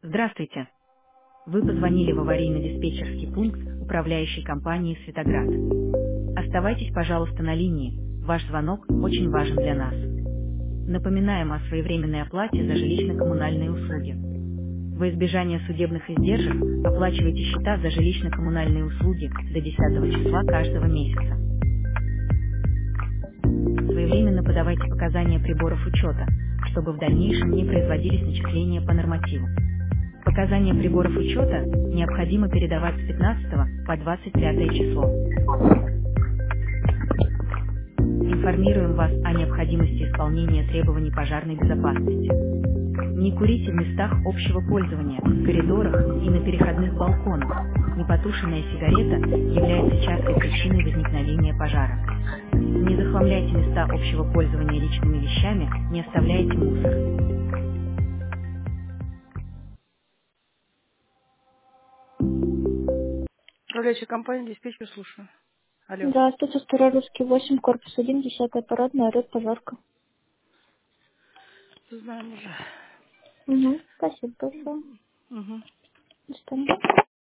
Здравствуйте. Вы позвонили в аварийно-диспетчерский пункт управляющей компании «Светоград». Оставайтесь, пожалуйста, на линии. Ваш звонок очень важен для нас. Напоминаем о своевременной оплате за жилищно-коммунальные услуги. Во избежание судебных издержек оплачивайте счета за жилищно-коммунальные услуги до 10 числа каждого месяца. Своевременно подавайте показания приборов учета, чтобы в дальнейшем не производились начисления по нормативу. Показания приборов учета необходимо передавать с 15 по 25 число. Информируем вас о необходимости исполнения требований пожарной безопасности. Не курите в местах общего пользования, в коридорах и на переходных балконах. Непотушенная сигарета является частой причиной возникновения пожара. Не захламляйте места общего пользования личными вещами, не оставляйте мусор. Управляющая компания, диспетчер, слушаю. Алло. Здравствуйте, Старый Русский 8, корпус 1, 10 парадная, орёт пожарка. Знаем уже. Угу, спасибо большое. Угу. До свидания.